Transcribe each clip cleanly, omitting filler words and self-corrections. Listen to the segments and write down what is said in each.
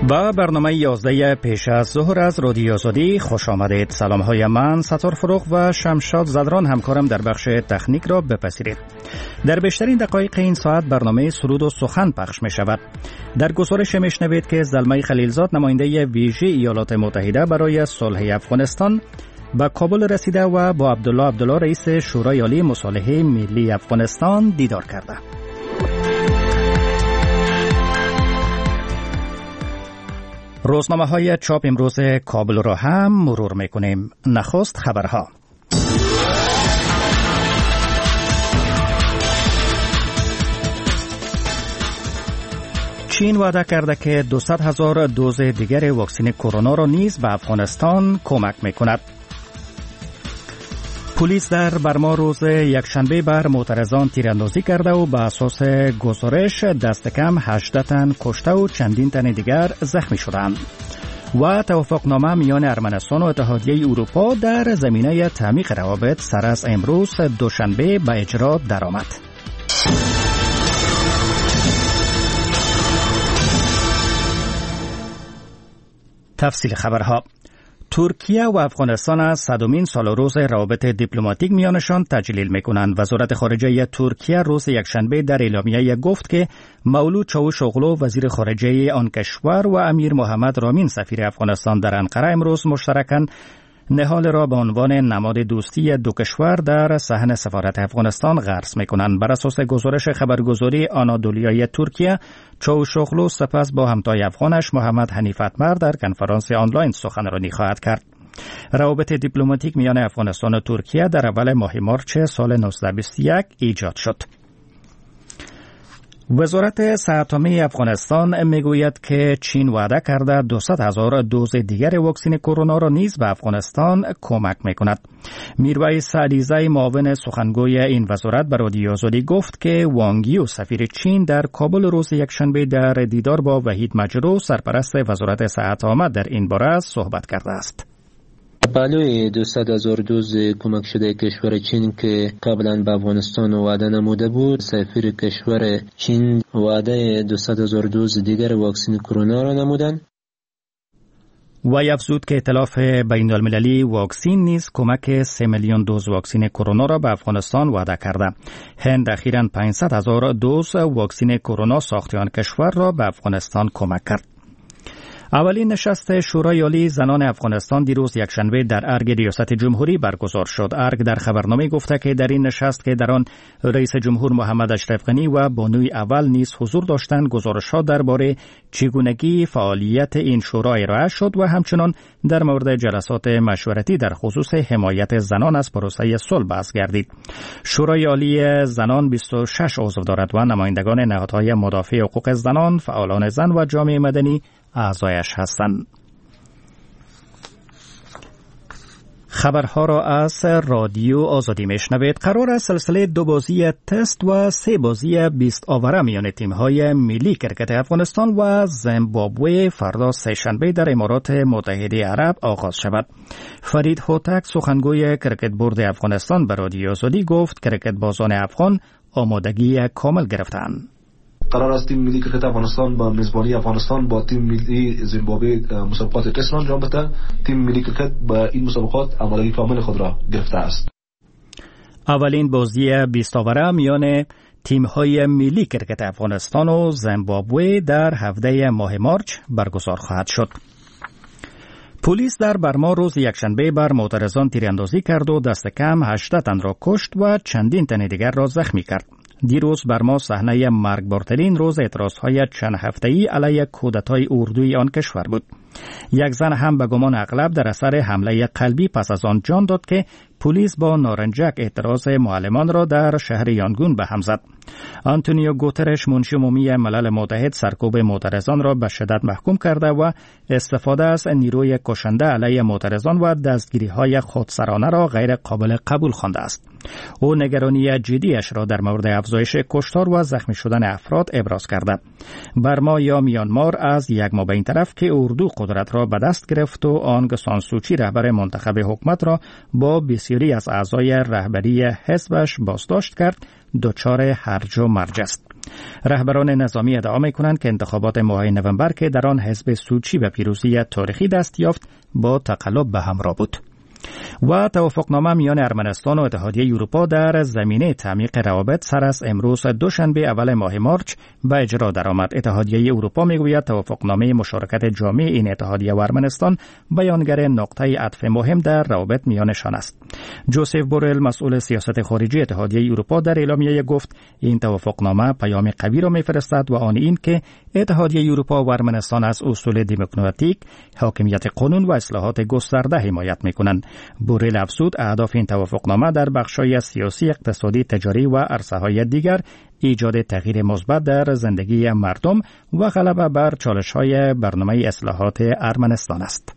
با برنامه 11 پیش از ظهر از رادیو آزادی خوش آمدید. سلام های من ستار فروغ و شمشاد زدران همکارم در بخش تکنیک را بپذیرید. در بیشترین دقایق این ساعت برنامه سرود و سخن پخش می شود. در گزارش میشنوید که زلمه خلیلزاد نماینده ویژه ایالات متحده برای صلح افغانستان به کابل رسیده و با عبدالله رئیس شورای عالی مصالحه ملی افغانستان دیدار کرده. روزنامه‌های چاپ امروز کابل را هم مرور می‌کنیم. نخست خبرها. چین وعده کرده که 200,000 دوز دیگر واکسن کرونا را نیز به افغانستان کمک می‌کند. پلیس در برما روز یکشنبه بر معترضان تیراندازی کرده و به اساس گزارش دست کم 18 تن کشته و چندین تن دیگر زخمی شدند. و توافقنامه میان ارمنستان و اتحادیه اروپا در زمینه تعمیق روابط سر از امروز دوشنبه به اجرا درآمد. تفصیل خبرها. ترکیه و افغانستان از 100مین سال روز روابط دیپلماتیک میانشان تجلیل میکنند. وزارت خارجه ترکیه روز یکشنبه در اعلامیه گفت که مولود چاوشوغلو وزیر خارجه آن کشور و امیر محمد رامین سفیر افغانستان در انقره امروز مشترکاً نهال را به عنوان نماد دوستی دو کشور در صحن سفارت افغانستان غرس میکنند. بر اساس گزارش خبرگزاری آنادولیای ترکیه، چاوشوغلو سپس با همتای افغانش محمد حنیف اتمر در کنفرانس آنلاین سخنرانی خواهد کرد. روابط دیپلماتیک میان افغانستان و ترکیه در اول ماه مارچ سال 1921 ایجاد شد. وزارت صحت عامه افغانستان میگوید که چین وعده کرده 200,000 دوز دیگر واکسن کرونا را نیز به افغانستان کمک میکند. میرویس علیزی معاون سخنگوی این وزارت به رادیو آزادی گفت که وانگ یو سفیر چین در کابل روز یکشنبه در دیدار با وحید مجرو سرپرست وزارت صحت عامه در این باره صحبت کرده است. بالای 200,000 دوز کمک شده کشور چین که قبلا به افغانستان وعده نموده بود، سفیر کشور چین وعده 200,000 دوز دیگر واکسن کرونا را نمودند. و افزود که ائتلاف بین المللی واکسن نیز کمک 3 میلیون دوز واکسن کرونا را به افغانستان وعده کرده. هند اخیراً 500,000 دوز واکسن کرونا ساخت آن کشور را به افغانستان کمک کرد. اولین نشست شورای عالی زنان افغانستان دیروز یکشنبه در ارگ ریاست جمهوری برگزار شد. ارگ در خبرنامه گفته که در این نشست که در آن رئیس جمهور محمد اشرف غنی و بانوی اول نیز حضور داشتند، گزارش‌ها درباره چگونگی فعالیت این شورا ارائه شد و همچنان در مورد جلسات مشورتی در خصوص حمایت زنان از پروسه صلح بحث گردید. شورای عالی زنان 26 عضو دارد و نمایندگان نهادهای مدافع حقوق زنان، فعالان زن و جامعه مدنی اعضایش هستند. خبرها را از رادیو آزادی میشنوید. قرار است سلسله 2 بازی تست و 3 بازی 20 آوره میان تیم‌های ملی کرکت افغانستان و زیمبابوه فردا سه‌شنبه در امارات متحده عرب آغاز شود. فرید هوتک سخنگوی کرکت بورد افغانستان به رادیو آزادی گفت کرکت بازان افغان آمادگی کامل گرفتند. قرار است تیم ملی کرکت افغانستان با میزبانی افغانستان با تیم ملی زیمبابوه مسابقات تست را انجام بده. تیم ملی کرکت با این مسابقات آمادگی کامل خود را گرفته است. اولین بازی 20 آوره میان تیم‌های ملی کرکت افغانستان و زیمبابوه در 17 ماه مارچ برگزار خواهد شد. پلیس در برما روز یکشنبه بر معترضان تیراندازی کرد و دست کم 18 تن را کشت و چندین تن دیگر را زخمی کرد. دیروز برما صحنه مرگبارترین روز اعتراضهای چند هفته‌ای علیه کودتای اردوی آن کشور بود. یک زن هم به گمان اغلب در اثر حمله قلبی پس از آن جان داد که پلیس با نارنجک اعتراض معلمان را در شهر یانگون به هم زد. آنتونیو گوترش منشی عمومی ملل متحد سرکوب معترضان را به شدت محکوم کرده و استفاده از نیروی کشنده علیه معترضان و دستگیری‌های خودسرانه را غیر قابل قبول خوانده است. او نگرانی جدیش را در مورد افزایش کشتار و زخمی شدن افراد ابراز کرده. برما یا میانمار از یک ما به این طرف که اردو قدرت را به دست گرفت و آنگ سان سوچی رهبر منتخب حکومت را با بسیاری از اعضای رهبری حزبش بازداشت کرد، دچار هرج و مرج است. رهبران نظامی ادعا می‌کنند که انتخابات ماه نوامبر که در آن حزب سوچی به پیروزی تاریخی دست یافت با تقلب به همراه بود. و توافقنامه میان ارمنستان و اتحادیه اروپا در زمینه تعمیق روابط سر از امروز دوشنبه اول ماه مارچ به اجرا درآمد. اتحادیه اروپا میگوید توافقنامه مشارکت جامع این اتحادیه و ارمنستان بیانگر نقطه عطف مهم در روابط میانشان است. جوزف بورل مسئول سیاست خارجی اتحادیه اروپا در اعلامیه گفت این توافقنامه پیام قوی را میفرستد و آن این که اتحادیه اروپا و ارمنستان از اصول دموکراتیک، حاکمیت قانون و اصلاحات گسترده حمایت میکنند. بورل افزود اهداف این توافقنامه در بخش‌های سیاسی، اقتصادی، تجاری و عرصه‌های دیگر ایجاد تغییر مثبت در زندگی مردم و غلبه بر چالش‌های برنامه اصلاحات ارمنستان است.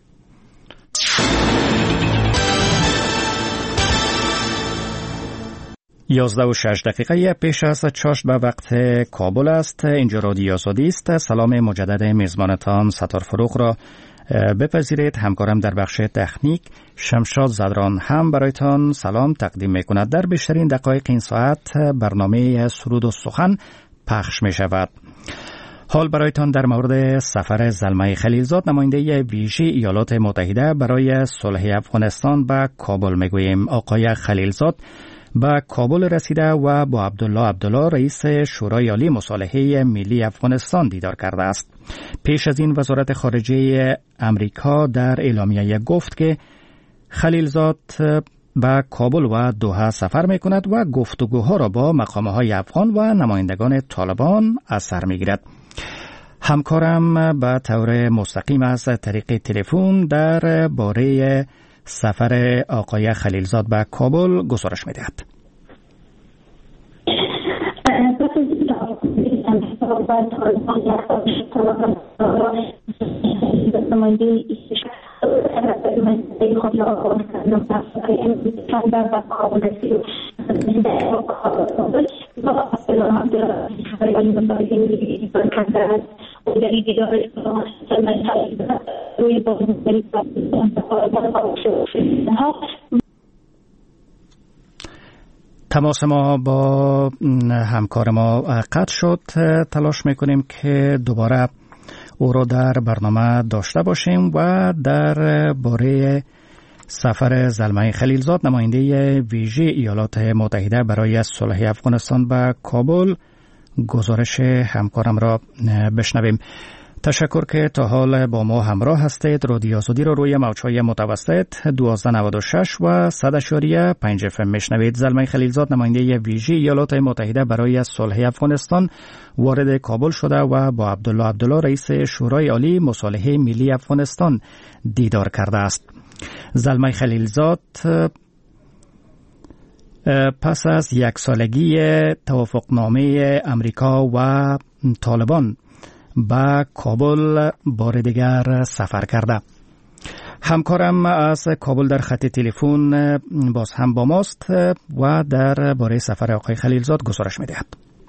11:06 پیش از چاشت به وقت کابل است. اینجا رادیو آزادی است. سلام مجدد میزبانتان ستار فروغ را بپذیرید. همکارم در بخش تکنیک شمشاد زدران هم برایتان سلام تقدیم می کند. در بیشترین دقایق این ساعت برنامه سرود و سخن پخش می شود. حال برایتان در مورد سفر زلمه خلیلزاد نماینده ویژه ایالات متحده برای صلح افغانستان به کابل می گوییم. آقای خلیلزاد به کابل رسیده و با عبدالله رئیس شورای عالی مصالحه ملی افغانستان دیدار کرده است. پیش از این وزارت خارجه امریکا در اعلامیه گفت که خلیلزاد به کابل و دوحه سفر می کند و گفتگوها را با مقامهای افغان و نمایندگان طالبان از سر می گیرد. همکارم به طور مستقیم از طریق تلفن در باره سفر آقای خلیلزاد به کابل گزارش می دهد. تماس ما با همکار ما قطع شد. تلاش میکنیم که دوباره او را در برنامه داشته باشیم و در باره سفر زلمه خلیلزاد نماینده ویژه ایالات متحده برای صلح افغانستان به کابل گزارش همکارم را بشنویم. تشکر که تا حال با ما همراه هستید. رادیو آزادی را روی موج‌های متوسط 1296 و 100.5 FM میشنوید. زلمه خلیلزاد نماینده ویژه ایالات متحده برای صلح افغانستان وارد کابل شده و با عبدالله رئیس شورای عالی مصالحه ملی افغانستان دیدار کرده است. زلمه خلیلزاد پس از یک سالگی توافقنامه امریکا و طالبان به کابل بار دیگر سفر کرده. همکارم از کابل در خط تلفن باز هم با ماست و در باره سفر آقای خلیلزاد گزارش می‌دهد.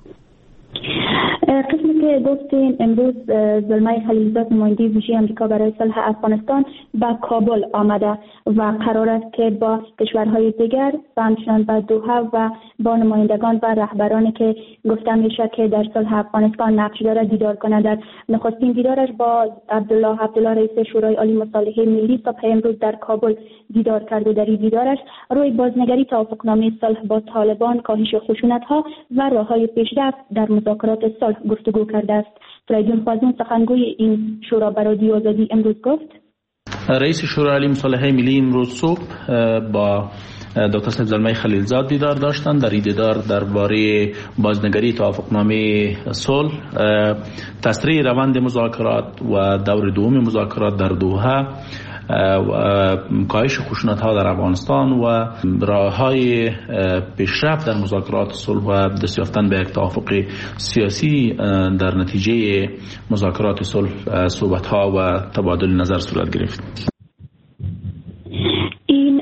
قسمی که گفتین امروز زلمه خلیلزاد نماینده ویژه آمریکا برای صلح افغانستان به کابل آمده و قرار است که با کشورهای دیگر همچنان به دوحه و با نمایندگان و رهبرانی که گفته میشه که در صلح افغانستان نقش داره دیدار کنه. در نخستین دیدارش با عبدالله رئیس شورای عالی مصالحه ملی صبح امروز در کابل دیدار کرده. در این دیدارش روی بازنگری توافقنامه صلح با طالبان، کاهش خشونت‌ها و راههای پیشرفت در مذاکرات صلح گفتگو کرده است. فریدون خازون سخنگوی این شورا به رادیو آزادی امروز گفت رئیس شورای عالی مصالحه ملی امروز صبح با دکتر صاحب زلمه خلیلزاد دیدار داشتند. در این دیدار درباره بازنگری توافقنامه صلح، تسریع روند مذاکرات و دور دوم مذاکرات در دوحه و کاهش خشونت‌ها در افغانستان و راه‌های پیشرفت در مذاکرات صلح و دست یافتن به یک توافق سیاسی در نتیجه مذاکرات صلح صحبت‌ها و تبادل نظر صورت گرفت. این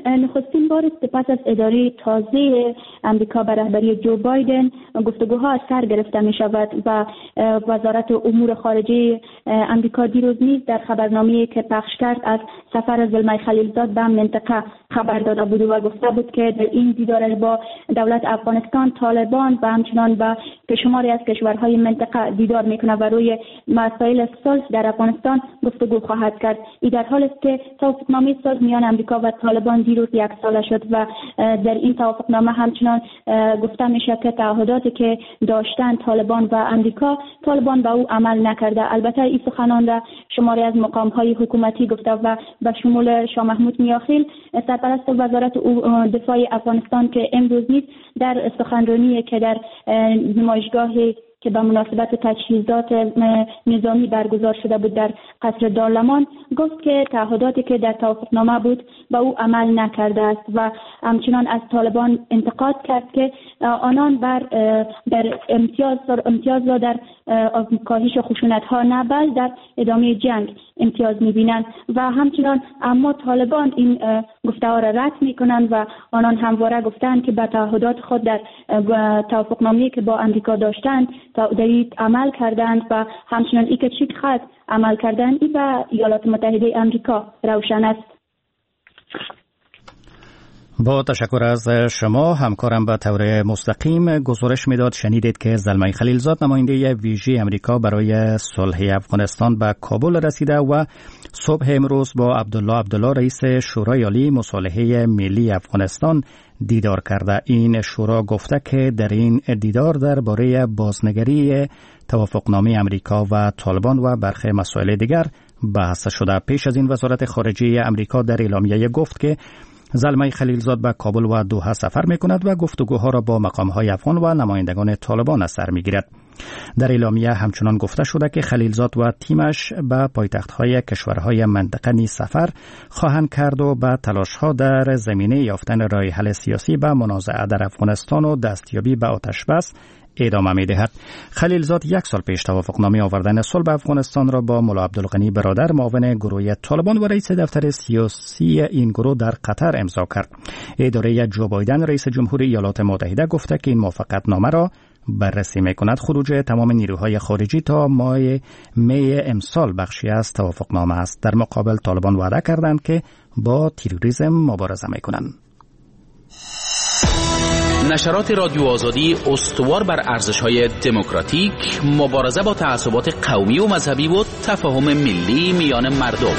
نخستین بار است پس از اداره تازه امریکا به رهبری جو بایدن گفتگوها از سر گرفته می شود و وزارت امور خارجه امریکا دیروز نیز در خبرنامه‌ای که پخش کرد از سفر زلمای خلیلزاد به منطقه خبر داده بود و گفته بود که در این دیدار با دولت افغانستان، طالبان و همچنان با شماری از کشورهای منطقه دیدار میکنه و روی مسائل صلح در افغانستان گفتگو خواهد کرد. این در حالی است که توافقنامه صلح میان امریکا و طالبان دیروز 1 ساله شد و در این توافقنامه همچنان گفته میشه که تعهداتی که داشتن طالبان و امریکا، طالبان به او عمل نکرده. البته این سخنان را شماری از مقام‌های حکومتی گفته و به شمول شاه محمود میاخیل سرپرست وزارت دفاع افغانستان که امروز نیز در سخنرانی که در نمایشگاهی که به مناسبت تجهیزات نظامی برگزار شده بود در قصر دارلمان گفت که تعهداتی که در توافقنامه بود به او عمل نکرده است و همچنان از طالبان انتقاد کرد که آنان در امتیاز را در کاهش خشونت ها نه بل در ادامه جنگ امتیاز می‌بینند و همچنان اما طالبان این گفته‌ها را رد می‌کنند و آنان همواره گفتند که به تعهدات خود در توافقنامه‌ای که با امریکا داشتند دارید عمل کردند و همچنان ای که چی خط عمل کردند ای به ایالات متحده امریکا روشن است. با تشکر از شما. همکارم به طور مستقیم گزارش میداد. شنیدید که زلمای خلیلزاد نماینده ویژه امریکا برای صلح افغانستان به کابل رسیده و صبح امروز با عبدالله رئیس شورای عالی مصالحه ملی افغانستان دیدار کرده. این شورا گفته که در این دیدار درباره بازنگری توافقنامه امریکا و طالبان و برخی مسائل دیگر بحث شده. پیش از این وزارت خارجه امریکا در اعلامیه گفت که زلمای خلیلزاد به کابل و دوحه سفر می کند و گفتگوها را با مقام‌های افغان و نمایندگان طالبان از سر می گیرد. در اعلامیه همچنان گفته شده که خلیلزاد و تیمش به پایتخت‌های کشورهای منطقه نیز سفر خواهند کرد و به تلاش‌ها در زمینه یافتن راه حل سیاسی به منازعه در افغانستان و دستیابی به آتش‌بس ادامه می‌دهد. خلیلزاد 1 سال پیش توافقنامه آوردن صلح به افغانستان را با ملا عبدالغنی برادر معاون گروه طالبان و رئیس دفتر سیاسی این گروه در قطر امضا کرد. اداره جو بایدن رئیس جمهوری ایالات متحده گفته که این موافقتنامه را بررسی می‌کند. خروج تمام نیروهای خارجی تا ماه می امسال بخشی از توافقنامه است. در مقابل طالبان وعده کردند که با تروریسم مبارزه می‌کنند. نشرات رادیو آزادی استوار بر ارزش‌های دموکراتیک، مبارزه با تعصبات قومی و مذهبی و تفاهم ملی میان مردم.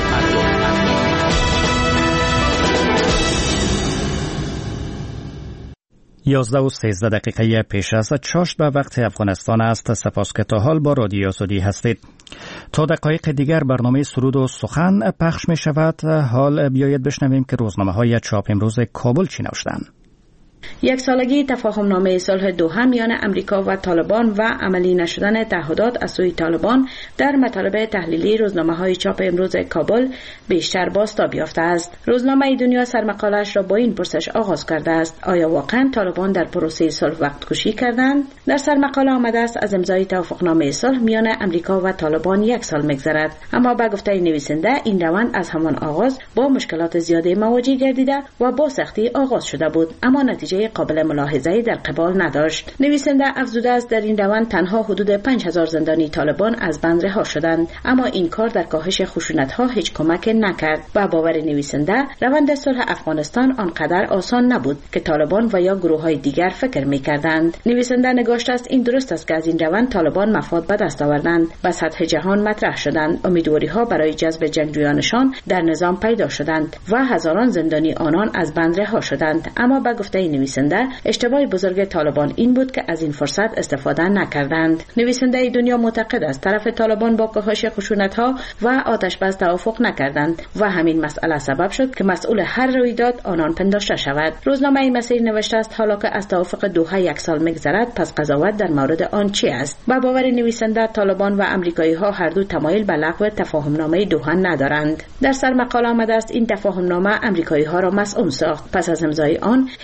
11:13 پیش از چاشت به وقت افغانستان است. سپاس که تا حال با رادیو آزادی هستید. تا دقایق دیگر برنامه سرود و سخن پخش می شود. حال بیایید بشنویم که روزنامه‌های چاپ امروز کابل چی نوشتند. 1 سالگی تفاهمنامه صلح دوحه میان امریکا و طالبان و عملی نشدن تعهدات از سوی طالبان در مطالب تحلیلی روزنامه‌های چاپ امروز کابل بیشتر بازتاب یافته است. روزنامه دنیا سرمقاله‌اش را با این پرسش آغاز کرده است: آیا واقعا طالبان در پروسه صلح وقت‌کشی کردند؟ در سرمقاله آمده است از امضای توافقنامه صلح میان امریکا و طالبان 1 سال می‌گذرد، اما به گفته نویسنده این روند از همان آغاز با مشکلات زیادی مواجه گردیده و با سختی آغاز شده بود، اما نتیجه قابل ملاحظه‌ای در قبال نداشت. نویسنده افزوده است در این روند تنها حدود 5000 زندانی طالبان از بند رها شدند، اما این کار در کاهش خشونت‌ها هیچ کمک نکرد. و باور نویسنده روند صلح افغانستان آنقدر آسان نبود که طالبان و یا گروه‌های دیگر فکر می‌کردند. نویسنده نگاشته است این درست است که از این روند طالبان مفاد به دست آوردند، به سطح جهان مطرح شدند، امیدواری‌ها برای جذب جنگجویانشان در نظام پیدا شدند و هزاران زندانی آنان از بند رها شدند. اما به گفته نویسنده اشتباه بزرگ طالبان این بود که از این فرصت استفاده نکردند. نویسنده دنیا معتقد است طرف طالبان با کاهش خشونت‌ها و آتش‌بس توافق نکردند و همین مسئله سبب شد که مسئول هر رویداد آنان پنداشته شود. روزنامه مسیر نوشته است حالا که از توافق دوحه 1 سال می‌گذرد پس قضاوت در مورد آن چی است؟ با باور نویسنده طالبان و آمریکایی‌ها هر دو تمایل به لغو تفاهمنامه دوحه ندارند. در سر مقاله آمده است این تفاهمنامه آمریکایی‌ها را مسئول ساخت. پس از امضای آن هیچ سرباز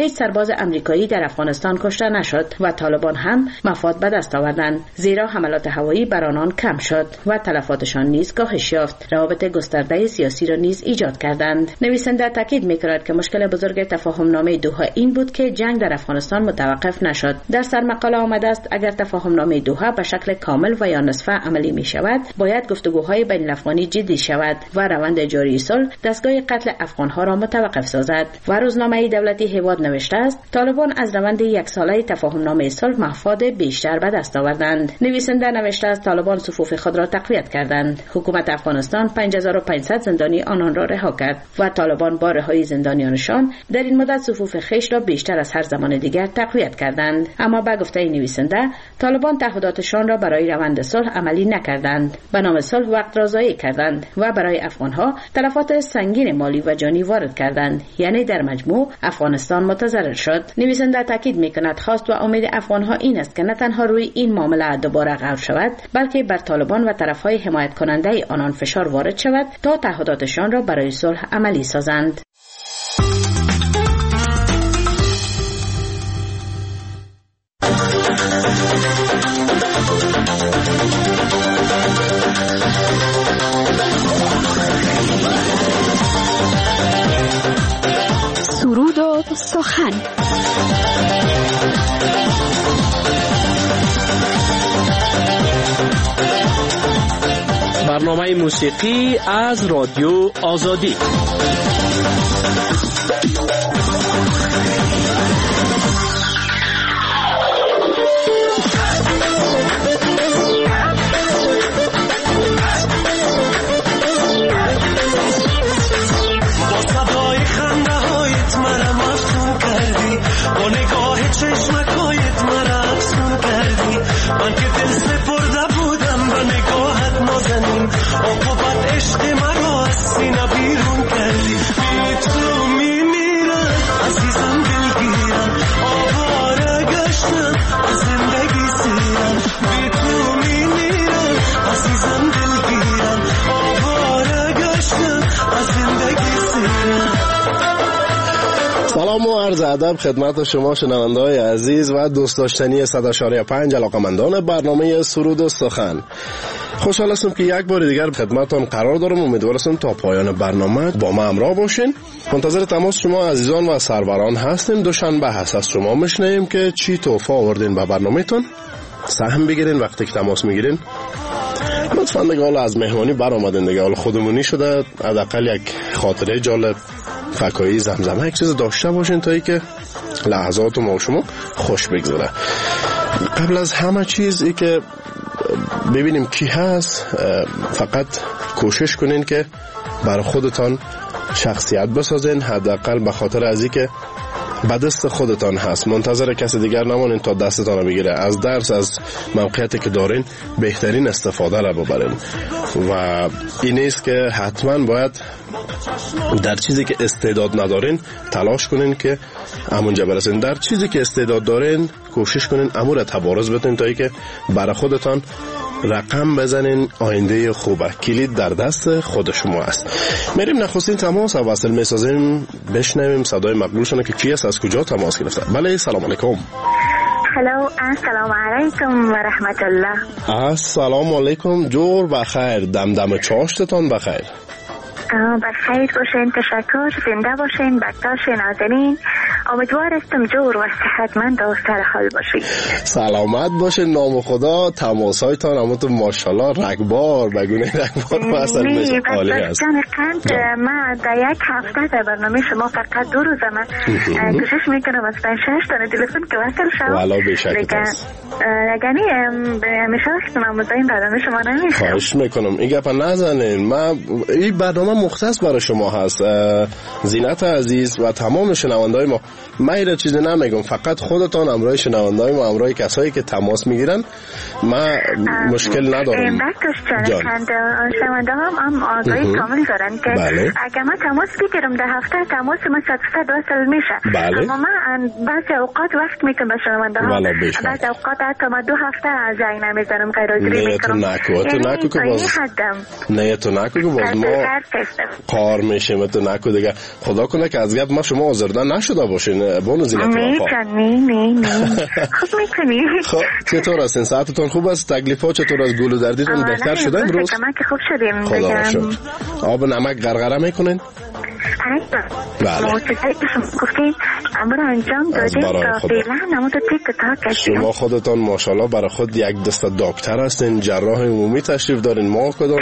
سرباز امریکایی در افغانستان کشته نشد و طالبان هم مفاد به دست آوردند، زیرا حملات هوایی بر آنان کم شد و تلفاتشان نیز کاهش یافت. روابط گسترده سیاسی را نیز ایجاد کردند. نویسنده تاکید می‌کند که مشکل بزرگ تفاهم‌نامه دوحه این بود که جنگ در افغانستان متوقف نشد. در سرمقاله آمده است اگر تفاهم‌نامه دوحه به شکل کامل و یا نصفه عملی می‌شود، باید گفتگوهای بین الافغانی جدی شود و روند جاری صلح دستگاه قتل افغان‌ها را متوقف سازد. و روزنامه دولتی هیواد نوشته است طالبان از روند یک ساله تفاهم‌نامه صلح مفاد بیشتر به دست آوردند. نویسنده نوشته است طالبان صفوف خود را تقویت کردند. حکومت افغانستان 5500 زندانی آنان را رها کرد و طالبان با رهایی زندانیانشان در این مدت صفوف خیش را بیشتر از هر زمان دیگر تقویت کردند. اما به گفته نویسنده طالبان تعهداتشان را برای روند صلح عملی نکردند. به نام صلح وقت را ضایع کردند و برای افغانها تلفات سنگین مالی و جانی وارد کردند. یعنی در مجموع افغانستان متضرر شد. نویسنده تاکید می‌کند خواست و امید افغانها این است که نه تنها روی این معامله دوباره غور شود، بلکه بر طالبان و طرفهای حمایت کننده آنان فشار وارد شود تا تعهداتشان را برای صلح عملی سازند. سرود و سخن. برنامه موسیقی از رادیو آزادی. چشمکایت مرا افسون کردی، من که دل سپرده بودم به نگاهت نازنین، عاقبت عشق مرا از سینه بیرون کردی. بی تو میمیرم عزیزم دلگیرم، آواره گشتم از زندگی سیرم. بی تو میمیرم عزیزم دلگیرم، آواره گشتم از زندگی سیرم. سلام و عرض ادب خدمت شما شنونده‌های عزیز و دوست داشتنی 100.5 علاقه‌مندان برنامه سرود و سخن. خوشحال هستم که یک بار دیگر خدمتتان قرار دارم. امیدوارم تا پایان برنامه با ما همراه باشین. منتظر تماس شما عزیزان و سروران هستیم. دوشنبه هست از شما میشنویم که چی تحفه آوردین به برنامه‌تون. سهم بگیرین وقتی که تماس میگیرین. لطفاً دیگه از مهمانی برآمدین دیگه، حالا خودمونی شده، حداقل یک خاطره جالب فکایی زمزمه یک چیز داشته باشین تا ای که لحظات ما و شما خوش بگذره. قبل از همه چیز ای که ببینیم کی هست، فقط کوشش کنین که برای خودتان شخصیت بسازین، حداقل به خاطر از ای که به دست خودتان هست. منتظر کسی دیگر نمانین تا دستتان رو بگیره. از درس، از موقعیتی که دارین بهترین استفاده را ببرین و این است که حتما باید در چیزی که استعداد ندارین تلاش کنین که همونجا برسین. در چیزی که استعداد دارین کوشش کنین امور تبارز بتین تا ای که برای خودتان رقم بزنین. آینده خوبه، کلید در دست خود شما است. میریم نخستین تماس و وصل میسازیم، بشنویم صدای مقبولشونه که کی است، از کجا تماس گرفته. بله، سلام علیکم. هلو، السلام علیکم و رحمت الله. السلام علیکم، جور بخیر، دمدم چاشتتان بخیر. بخیر باشین، تشکر، زنده باشین، بکتاش نازنین. امیدوار هستم جور و صحتمند و سر حال باشین. سلامت باشین، نام خدا. تماسایتان همونتون ماشاءالله رگبار بگونه رگبار مثلا میشه عالی است. من در یک هفته در برنامه شما فقط 2 روز من کوشش میکنم از 5-6 تا تلفن که وصل شم. والا بیشک است. یعنی همیشه وقت من مزاحم برنامه شما نمیشم. خواهش میکنم این گپا نزنین. من این برنامه مختص برای شما هست. زینت عزیز و تمام شنونده‌های ما، من این چیزی نمیگم، فقط خودتان همراه شنونده‌های ما، همراه کسایی که تماس میگیرن، من مشکل ندارم. جان شنونده هم آگاهی کامل دارن که اگر من تماس بگیرم در هفته تماس ما 100% وصل میشه. اما من بعضی اوقات وقت میکنم به شنونده ها، بعضی اوقات حتی ما 2 هفته جای نمیذارم غیر حاضری میکنم. نه تو نکو که باز ما کار میشیم. تو نکو دیگه، خدا کنه که از گپ ما شما آزرده نشده باشه. باشین بانو زینت وفا. خوب میکنی. خب چطور هستین؟ ساعتتون خوب است؟ تکلیفات چطور از گلو دردیتون بهتر شده امروز؟ خوب شدیم. خدا را شکر. آب نمک غرغره میکنین؟ بله. گفتین امر انجام دادیم تا فعلا نمود تیک تا کشیم. شما خودتان ماشاءالله برای خود یک دسته دکتر هستین، جراح عمومی تشریف دارین. ما کدام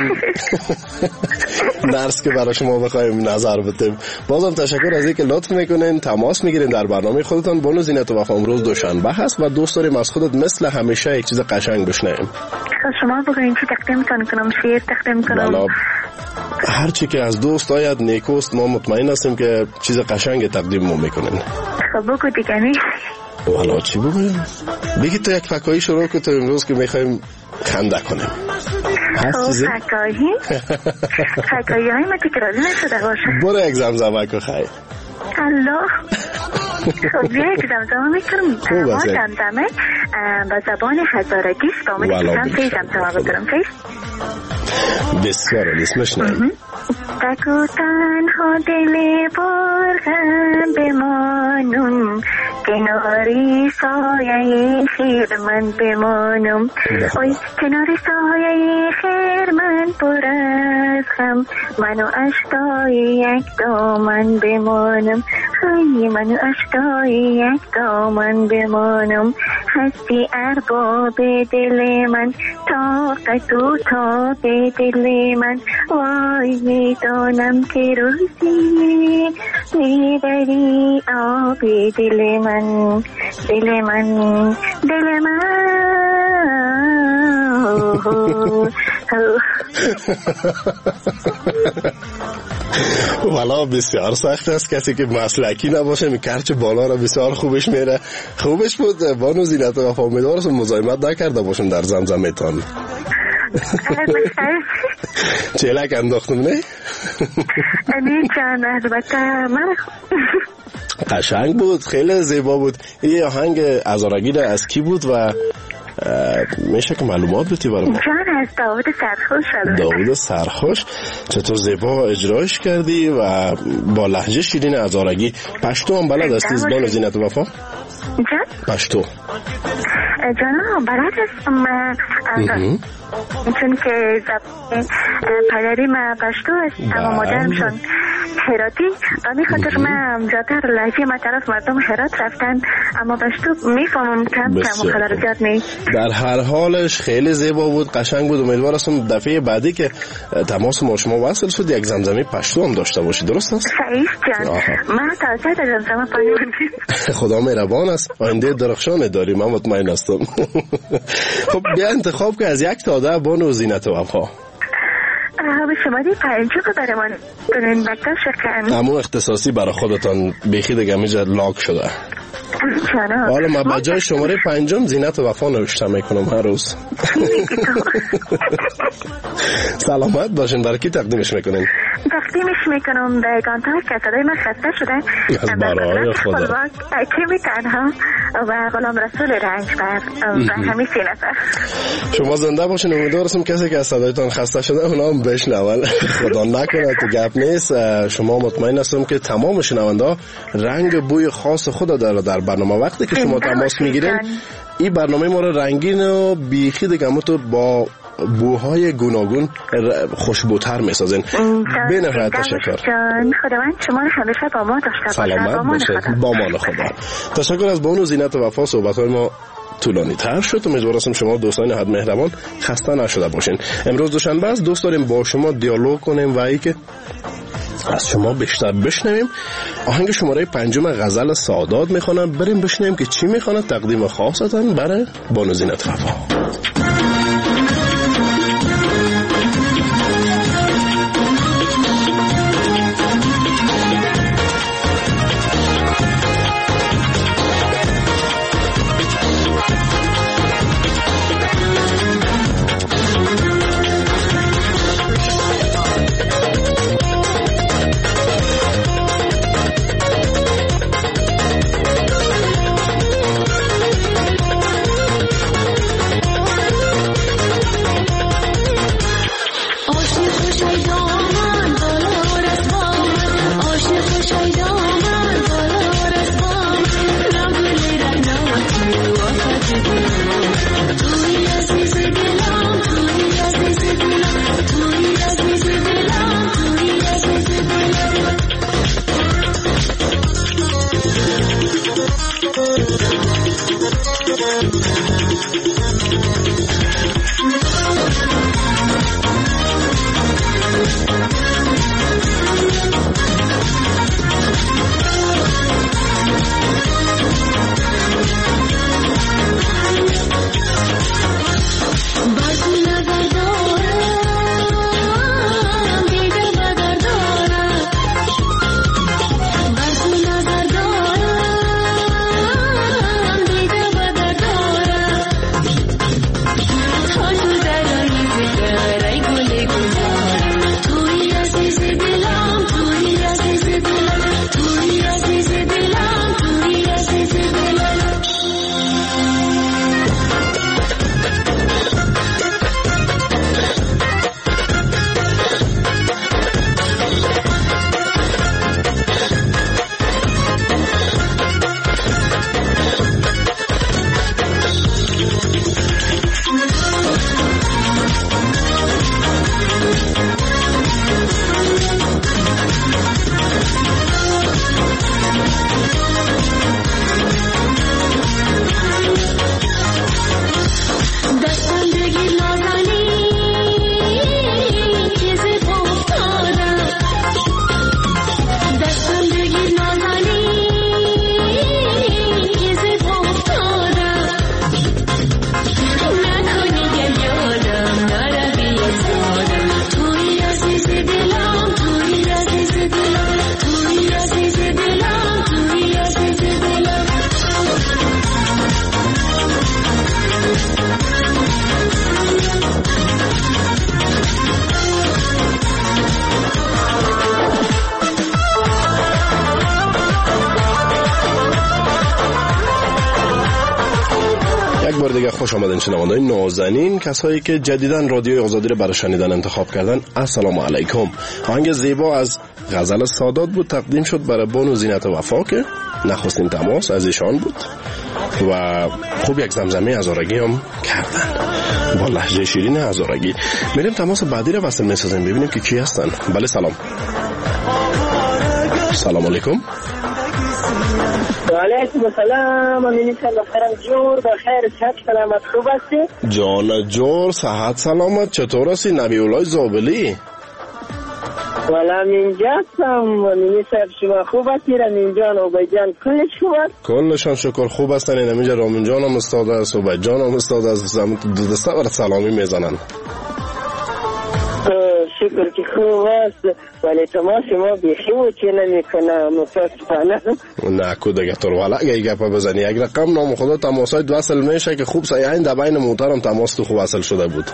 درس که برای شما بخوایم نظر بدیم. بازم تشکر از اینکه لطف میکنین تماس میگیرین در برنامه خودتان. بانو زینت وفا امروز دوشنبه هست و دوست داریم از خودت مثل همیشه یک چیز قشنگ بشنویم. شما بگوین چی تقدیم کنم؟ شعر تقدیم کنم؟ هر چی که از دوست آید نیکوست. ما مطمئن هستیم که چیز قشنگ تقدیم میکنین. خب بگو دیگه. نی والا چی بگویم؟ بگی تو یک فکایی شروع کن تو امروز که میخوایم خنده کنیم. خب فکایی های ما تکراری نشده باشه. برو یک زمزمه که خیلی الله. خب یک زمزمه میکنم. ما زمزمه با زبان هزارگیست با امید که هم 3 زمزمه بکنم. بسیار اسمش نیم. تک و تنها دل برغم بمانم، کناری سایه خیر من بمانم. اوی کناری سایه خیر من پر از غم، منو اشکای یک دامن بمانم. خیلی منو اشکای یک دامن بمانم. هستی ارباب دل من، طاقت و تاب دل من. وای میدانم که روزی میبری آب دل من، دل من، دل من. والا بسیار سخت است کسی که مسلکی نباشه میکرچ بالا را بسیار خوبش میره. خوبش بود بانو زینت وفا. امیدوارم مزاحمت نکرده باشم در زمزمه تان. چلک انداختم نه؟ چند البته من قشنگ بود، خیلی زیبا بود. این آهنگ هزارگی از کی بود و میشه که معلومات بدی برای ما؟ جان از داود سرخوش. داود سرخوش. چطور زیبا اجرایش کردی و با لهجه شیرین هزارگی. پشتو هم بلد هستی بانو زینت وفا؟ جان؟ پشتو جان بلد هستم چون که پدری من پشتو است اما مادرمشون هراتی و می خاطر من زیادتر لهجه ما طرف مردم هرات رفتن اما پشتو میفهمم کم کم و خلال زیاد نیست. در هر حالش خیلی زیبا بود، قشنگ بود. امیدوار هستم دفعه بعدی که تماس ما شما وصل شد یک زمزمه پشتو هم داشته باشی. درست است؟ صحیح جان. من تازه در زمزمه پایونی. خدا مهربان است. آینده درخشان داریم من مطمئن هستم. خب بیا انتخاب که از یک تا 10 بانو زینت وفا. شما دی 5 رو برای من کنین بکتا شکن. همون اختصاصی برای خودتان بیخی دیگه میجا لاک شده. حالا من بجای شماره 5 زینت وفا نوشته میکنم هر روز. سلامت باشین. برای کی تقدیمش میکنین؟ تقدیمش میکنم به گانتار که صدای من خسته شده از برای خدا کمی تنها و غلام رسول رنجبر و همین 3 نفر. شما زنده باشین. امیدوارم کسی که از صدایتان خسته شده اونا هم بشنون. خدا نکنه تو گپ نیست. شما مطمئن هستم که تمام شنونده رنگ بوی خاص خود داره در برنامه. وقتی که شما تماس میگیرین این برنامه ما رو رنگین و بیخی دیگه تو با بوهای گوناگون خوشبوتر میسازین. به نهایت تشکر. خداوند شما رو همیشه با ما داشته باشه. سلامت باشه. با مان خدا. تشکر از بانو زینت وفا. صحبت‌های ما طولانی تر شد. امیدوارم شما دوستان حد مهربان خسته نشده باشین. امروز دوشنبه است. دوست داریم با شما دیالوگ کنیم و ای که از شما بیشتر بشنویم. آهنگ شماره 5 غزل سادات میخوانم. بریم بشنویم که چی میخوانه. تقدیم خاصتن برای بانو زینت وفا. دیگه خوش آمدین شنوندگان نازنین، کسایی که جدیداً رادیوی آزادی رو برای شنیدن انتخاب کردن. السلام علیکم. آهنگ زیبا از غزل سادات بود، تقدیم شد برای بانو زینت وفا که نخستین تماس از ایشان بود و خوب یک زمزمه هزارگی هم کردن با لهجه شیرین هزارگی. میریم تماس بعدی رو وصل میسازیم ببینیم که کی هستن. بله سلام. سلام علیکم. و علیکم السلام. امینی سلام جور بخیر، صحت سلامت خوب هستی؟ جان جور صحت سلامت. چطور هستی نبی اولای زابلی؟ والا اینجا هستم. امینی صاحب شما خوب هستی؟ رامین جان و بیجان کلش خوب هست؟ کلشان شکر خوب هستن. اینجا رامین جان هم استاد است و بیجان هم استاد است. دو دسته برای سلامی میزنن. شکر که خوب است، ولی شما بیخی و چی نمی کنم متاسفانه. نه کو دیگه تر والا اگه گپ بزنی یک رقم نام خدا تماسات وصل میشه که خوب سایه این در بین محترم تماس تو خوب وصل شده بود.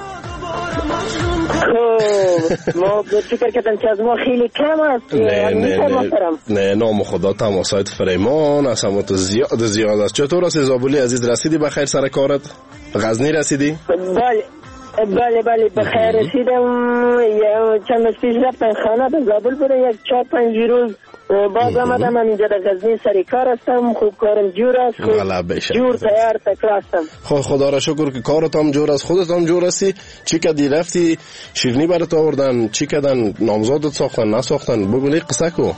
ما فکر کردم که از ما خیلی کم است. نه نام خدا تماسات فریمان از همون تو زیاد است. چطور است زابلی عزیز؟ رسیدی بخیر سر کارت؟ غزنی رسیدی؟ بله بخیر رسیدم. چند روز پیش رفتم خانه به زابل بوده، یک 4-5 روز باز آمدم. من اینجا در غزنی سر کار هستم. خوب کارم جور است، جور تیار تکرار هستم. خدا را شکر که کارت هم جور است، خودت هم جور هستی. چی کردی؟ رفتی شیرینی برات آوردن؟ چی کردن؟ نامزادت ساختن نساختن؟ بگو لیک قصه کو.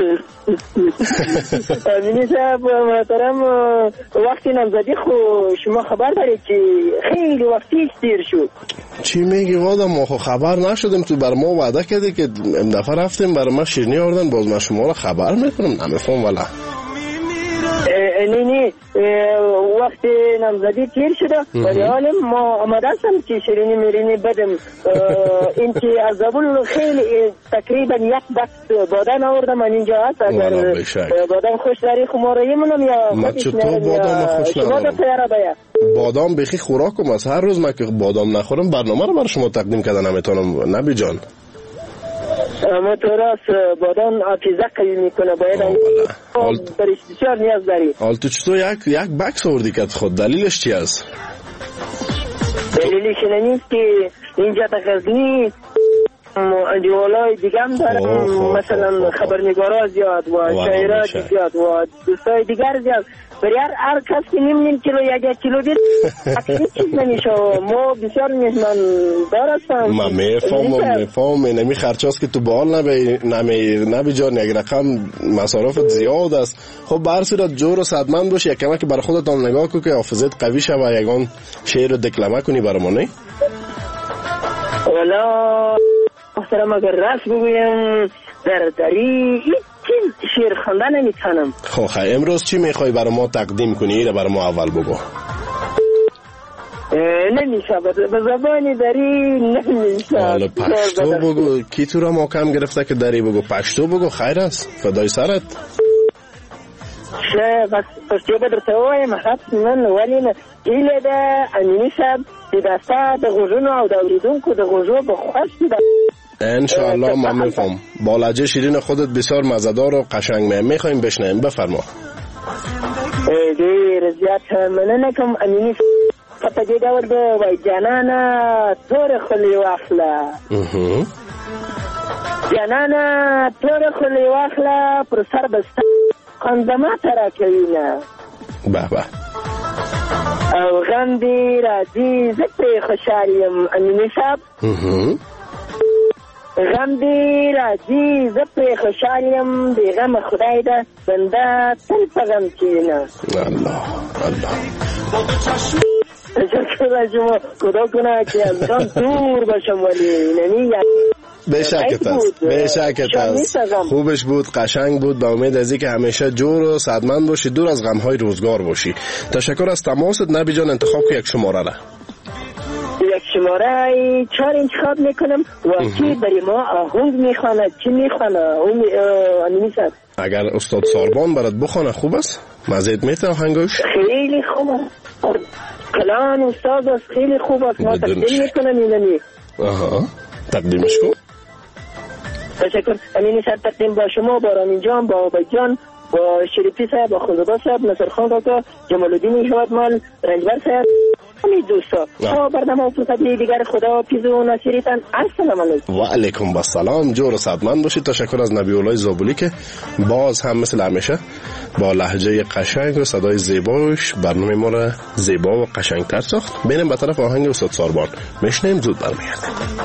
امینی صاحب محترم، وقتی نامزدی خو شما خبر دارید که خیلی وقتی دیر شد. چی میگی وادا؟ ما خو خبر نشدیم. تو بر ما وعده کردی که ام دفعه رفتیم برای ما شیرینی آوردن، باز ما شما را خبر میکنم نمیفهم والا. نه وقتی نامزدی تیر شده ولی حالا ما آمده هستم که شیرینی میرینی بدم. این که از زبون خیلی تقریبا یک دست بادن آوردم من اینجا هست. اگر بادم خوش داری خماره منم یا خودش نرم شما دا تیاره باید. بادام بخی خوراکم از هر روز من که بادام نخورم برنامه رو برای شما تقدیم کردن نمیتونم. نبی جان اما تو راست بادام حافظه قوی میکنه، باید برش بسیار نیاز داری. حال تو چطور یک بکس آوردی که خود دلیلش چی است؟ دلیلش نیست که اینجا تا غزنی اندیوالای دیگه هم دارم، مثلا خبرنگارا زیاد و شاعرات زیاد و دوستای دیگر زیاد. برای هر کس که نیم کیلو یا 1 کیلو دید اکثری چیز نمیشه. ما بسیار مهمان دار هستم. من میفهم نمی خرچاست که تو بال نبی جان یک رقم مصارفت زیاد است. خب به هر صورت جور و صدمند باشی، یک کمک برای خودت هم نگاه کن که حافظت قوی شه و یگان شعر رو دکلمه کنی برای ما. نه والا محترم اگر راست بگویم دری شعر خواندن نمیتونم. خب امروز چی میخوای برای ما تقدیم کنی؟ ایره برای ما اول بگو. نمیشه به زبانی دری نمیشه. حالا پشتو بگو. کی تو را ما کم گرفته که دری بگو؟ پشتو بگو خیر است فدای سرت. بس پشتو بدرته وایم حبس من ولی نه ایله ده امینی شب دسته ده غجون او دوریدون که ده غجون بخواست ده انشاءالله. من میفهم با لهجه شیرین خودت بسیار مزدار و قشنگ میخوایم بشنویم. بفرما. دیر زیاد مننه کم امینی فتگی دور دو و جانانا طور خلی واخلا جانانا طور خلی واخلا پر سر بسته قندما ترا کوینا بابا او غم دی راځي زکه خوشالیم امینی صاحب. غم دی راځي زکه خوشالیم دی غم خدای ده بنده تل په غم کېنه. الله شکر شما خدا کنه که از غم دور باشم ولی نمی بشکت است. خوبش بود، قشنگ بود. با امید از اینکه همیشه جور و سعادتمند باشی، دور از غم‌های روزگار باشی. تشکر از تماست. نبی جان انتخاب که یک شماره را. یک شماره 4 انتخاب میکنم و کی برای ما آهنگ میخواند؟ چی میخواند؟ اون صاحب اگر استاد ساربان برات بخونه خوب است؟ مزید میته آهنگش؟ خیلی خوب است. کلان استاد است، خیلی خوب است. ما تقدیم میکنم اینمی. تقدیمش کن. تشکر. امینی صاحب تقدیم با شما، با رامین جان، با آبای جان، با شریفی صاحب، با خزبا صاحب، نصر خان کاکا، جمال الدین شوادمال، رنجبر صاحب، دوستا تا برنامه فرصتی دیگر خدا پیزو ناصریتان. السلام علیکم. و علیکم السلام. جور و صحتمند باشید. تشکر از نبی الله زابلی که باز هم مثل همیشه با لهجه قشنگ و صدای زیباش برنامه ما را زیبا و قشنگتر ساخت. بریم به طرف آهنگ استاد ساربان میشنیم، زود برمیگردیم.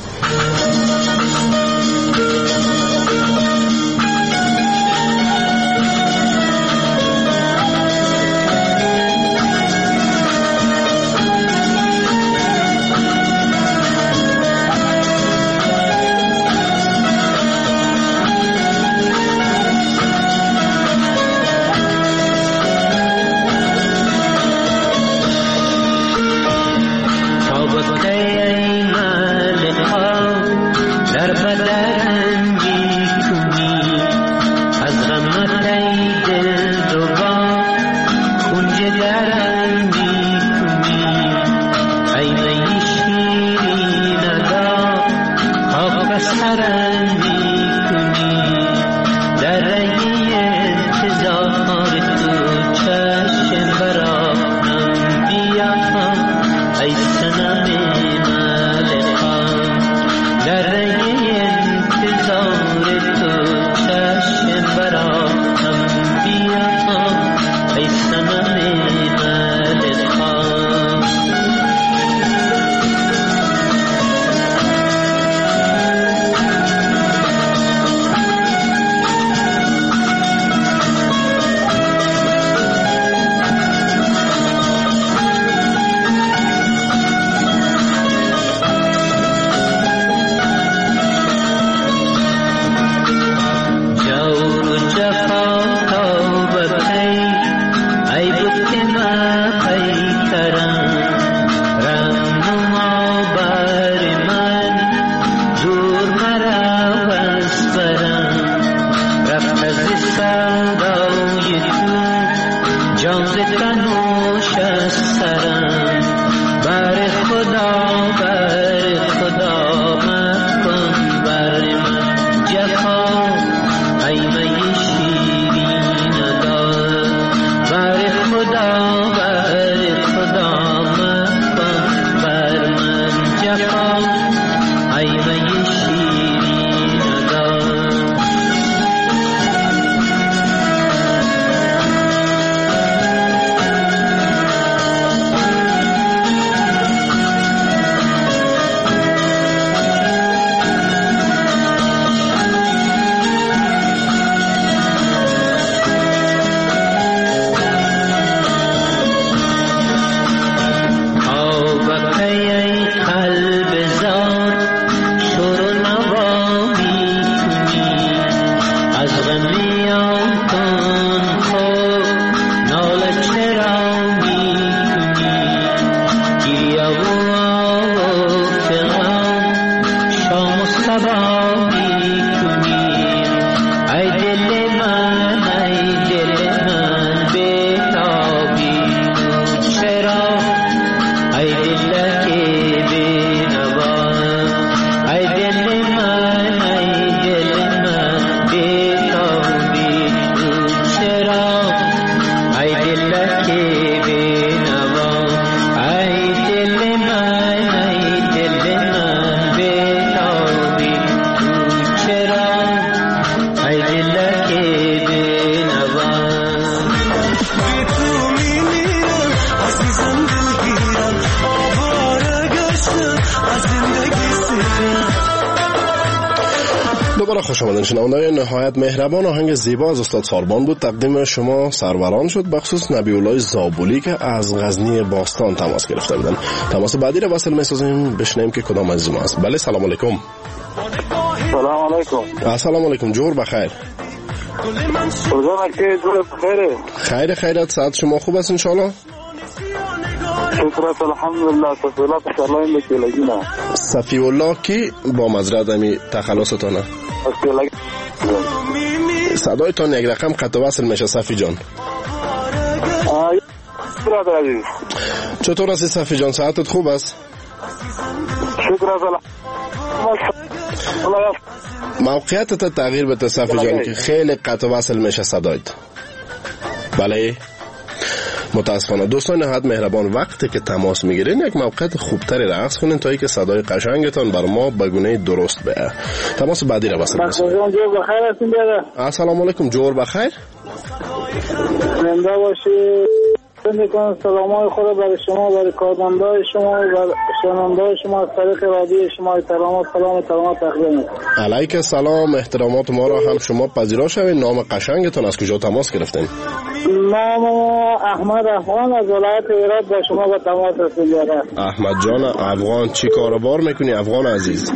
دوباره خوش آمدین شنوندگان نهایت مهربان. آهنگ زیبا از استاد ساربان بود، تقدیم شما سروران شد، بخصوص نبی الله زابلی که از غزنی باستان تماس گرفته بودن. تماس بعدی را وصل می‌سازیم، بشنویم که کدام عزیز ما است. بله سلام علیکم. سلام علیکم. السلام علیکم. جور بخیر. خیر خیرت. ساعت شما خوب است ان شاء الله؟ شکرت الحمدلله. صفی الله کی با مزرعه دمی تخلصتانه؟ صدایتان یک رقم قطع وصل میشه صفی جان. چطور هستی صفی جان؟ ساعتت خوب است؟ شکرت الحمدلله. موقعیتت تغییر بده صفی جان که خیلی قطع وصل میشه صدایت. بله متاسفانه. دوستان نهایت مهربان، وقتی که تماس میگیرین یک موقعیت خوبتری رقص کنین تا اینکه صدای قشنگتان بر ما به گونه درست بیاد. تماس بعدی را وصل می‌شیم. السلام علیکم. جور بخیر. زنده باشی. سلامای خود برای شما، برای کارمندای شما، برای شنوندای شما از طریق رادیو شما سلام تقدیم می‌کنم. علیک السلام. احترامات ما را هم شما پذیرا شوید. نام قشنگتون از کجا تماس گرفتین؟ نام احمد افغان از ولایت هرات با شما به تماس رسیدم. احمد جان افغان، چی کاروبار میکنی افغان عزیز؟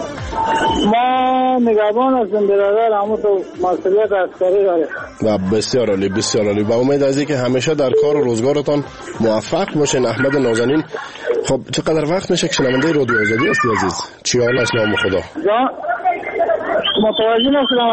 ما نگهبان هستیم برادر، اما تو مسئولیت عسکری داریم. و بسیار عالی بسیار عالی. با امید از اینکه همیشه در کار و روزگارتان موفق باشین. احمد نازنین، خب چقدر وقت میشه که شنونده رادیو آزادی هستی عزیز؟ چی حال است نام خدا؟ متوجه نشدم.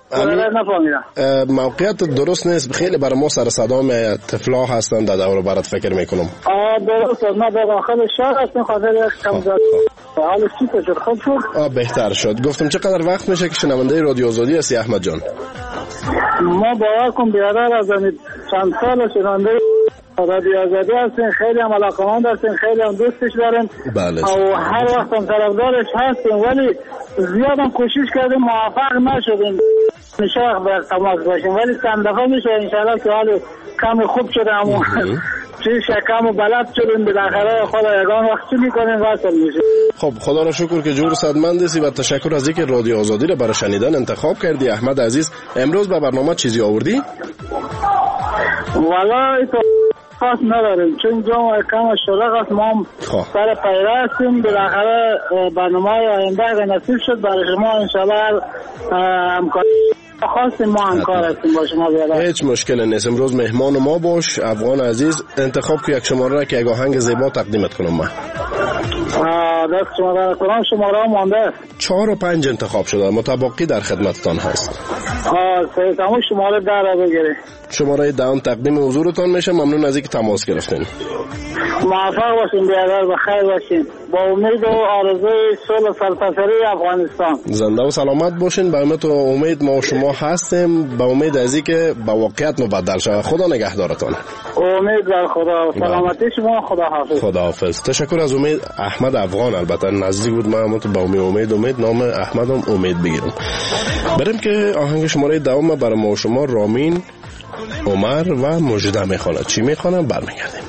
موقعیت درست نیست، خیلی برای ما سر صدا می طفلا هستن در دور برات فکر میکنم. درست ما در داخل شهر هستیم، خاطر یک کم حال چی شد؟ خوب شد؟ بهتر شد. گفتم چقدر وقت میشه که شنونده رادیو آزادی هستی احمد جان؟ ما باور کن بیادر از چند سال شنونده رادیو آزادی هستیم، خیلی هم علاقمند هستیم، خیلی هم دوستش داریم. بله. و هر وقت هم طرفدارش هستیم، ولی زیاد هم کوشش کردیم موفق نشدیم میشه باید تماس باشیم، ولی چند دفعه میشه انشاءالله که حال کم خوب شده اما چیز شکم و بلد شدیم بالاخره خود یگان وقت چی میکنیم وصل میشه. خب خدا را شکر که جور صدمند هستی و تشکر از اینکه رادیو آزادی را برای شنیدن انتخاب کردی. احمد عزیز، امروز به برنامه چیزی آوردی؟ والا تو خاص نداریم چون جامعه کم شلق است، ما هم سر پیره هستیم. بالاخره برنامه آینده اگر نصیب شد برای شما انشاءالله همکاری خواستیم، ما همکار هستیم با شما بیادر. هیچ مشکل نیست. امروز مهمان ما باش افغان عزیز. انتخاب که یک شماره را که یک آهنگ زیبا تقدیمت کنم. من دست شماره کنم، شماره مانده 4 و 5 انتخاب شده، متباقی در خدمتتان هست. همون شماره 10 را بگیرید. شماره 10 تقدیم حضورتان میشه. ممنون از اینکه تماس گرفتین. موفق باشین بیادر، بخیر باشین. با امید و آرزوی صلح سرتاسری افغانستان. زنده و سلامت باشین. به امید و امید ما و شما هستیم. به امید از اینکه به واقعیت مبدل شود. خدا نگهدارتان. امید بر خدا. سلامتی شما. خدا حافظ. خدا حافظ. تشکر از امید. احمد افغان البته نزدیک بود، من تو با امید نام احمدم امید بگیرم. بریم که آهنگ شماره 10 برای ما و شما رامین عمر و مجده میخواند. چی میخوانم برمیگردیم.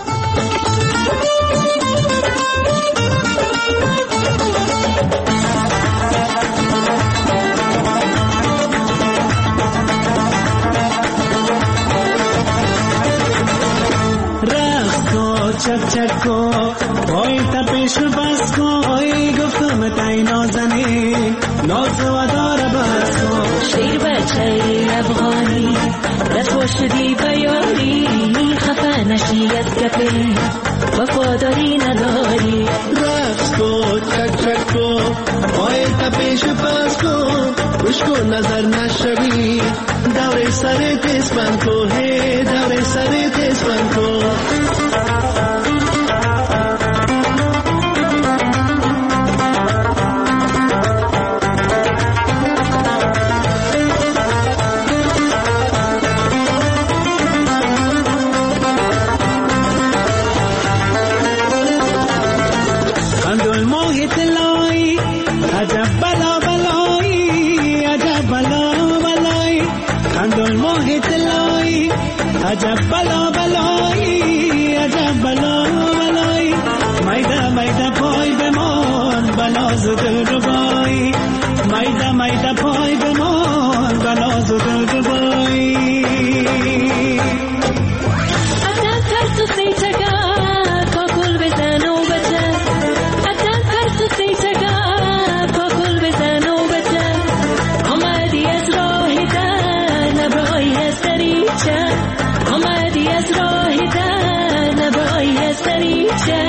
چک چک کو پای تپش بس کو ای گفتم تای نازنی ناز و دار بس کو شیر بچه افغانی دست شدی بیاری خفه نشی از گپی وفاداری نداری رقص کو چک چک کو پای تپش بس کو خوش کو نظر نشوی دور سر تیز بند کو ہے دور سر تیز بند کو عجب بلا بلایی عجب بلا بلایی میده میده پای بمان بناز دل ربایی میده میده پای بمان بناز دل ربایی عدد ترس سیچگا کاکل بزن و بچه عدد ترس سیچگا کاکل بزن و بچه آمدی از راه دن نبرای از دریچه آمدی از راه دن نبرای از دریچه